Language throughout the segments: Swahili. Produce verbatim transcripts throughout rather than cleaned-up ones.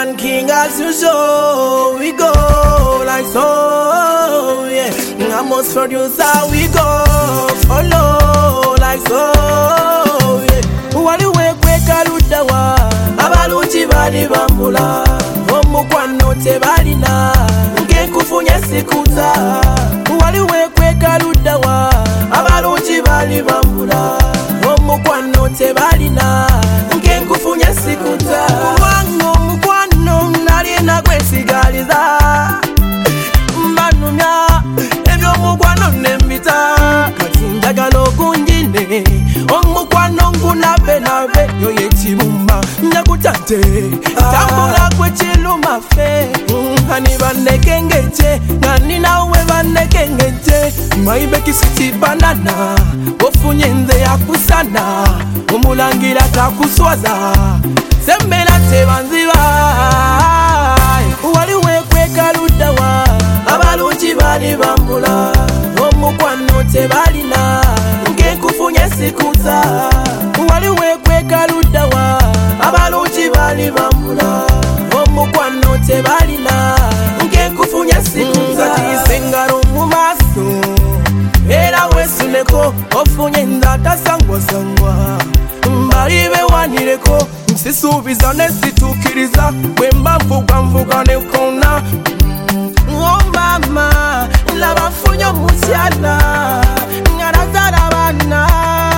Lion King as usual. We go like so, yeah. Amos producer, we go follow like so, yeah. Wali wekwe kaludawa, abaluti bali bambula, omukwano tebalina, nkenkufunya sikuza. Wali wekwe kaludawa, abaluti bali bambula, omukwano tebalina, nkenkufunya sikuza. Wango mukwano nalina kwesigaliza, mbanumya ebyo mukwano nembita, kati njagala okunjine, omukwano ngunabe nabe yoye chibumba nakutate, tambula kwe chiluma fe, hani baneke ngeche, nani nawe baneke ngeche, maibe kisiti banana, ofunye nze ya kusana, umulangira takuswaza, sembela tebanziba. Wali wekwe kaludawa, abaluti bali bambula, omukwano tebalina, nkenkufunya sikuza. Wali wekwe kaludawa, abaluti bali bambula, omukwano tebalina, nkenkufunya sikuza. Tisengaro mumaso, era wesuneko, ofunye nzata sangwa sangwa, mbalibe wanireko, nsisubiza nesitukiriza, bwemba mvuga mvuga nekona. Oh mama, laba funyo musyala, ngarazara bana,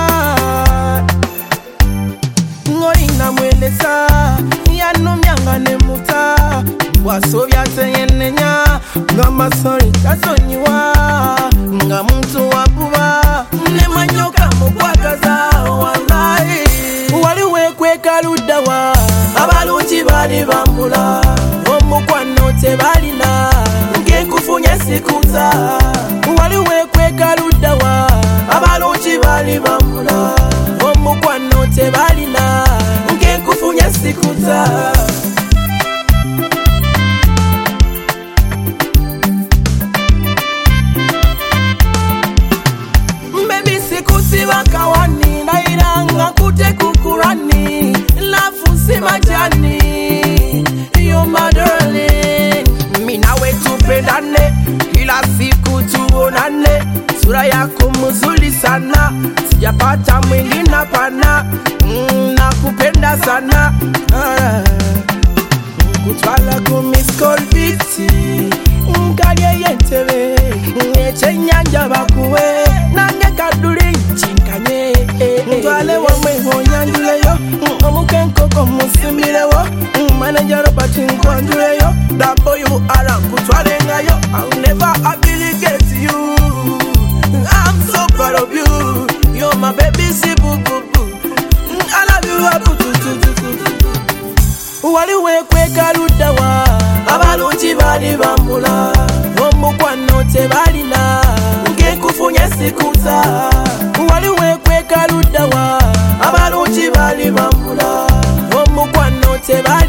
ngorina mwelesa, yanumyanga nemuta, wasobya teyenenya, ngamasori tasonyiwa, nga muntu wabuba, nemanyoka mukwagaza wallahi. Wali wekwe kaludawa, abaluti bali bambula, omukwano tebalina, nkenkufunya sikuza. Wali wekwe kaludawa, abaluti bali bambula, omukwano tebalina, nkenkufunya sikuza. Mbebi sikusi wakawani, nairanga kute kukurani, lafu si majani, you're my darling. Mina we tupendane, kila siku tuonane, sura yako mzuri sana, sijapata mwingine pana, mm, nakupenda sana. ah. Kutwala kumiskol biti, nkalye yentebe, ngeche nyanja bakuwe, nange kaduli chinkanye. Ntwale wamwe honyanjuleyo, omukenkoko musimilewo, manager bati nkwanjuleyo, that boy you are kutwale ngayo. I'll never obligate you, I'm so proud of you, you're my baby si boo boo boo, I love you abu tu tu tu tu. Wali wekwe kaludawa, abaluti bali bambula, omukwano tebalina, nkenkufunya sikuza. Wali wekwe kaludawa, abaluti bali bambula, omukwano tebalina.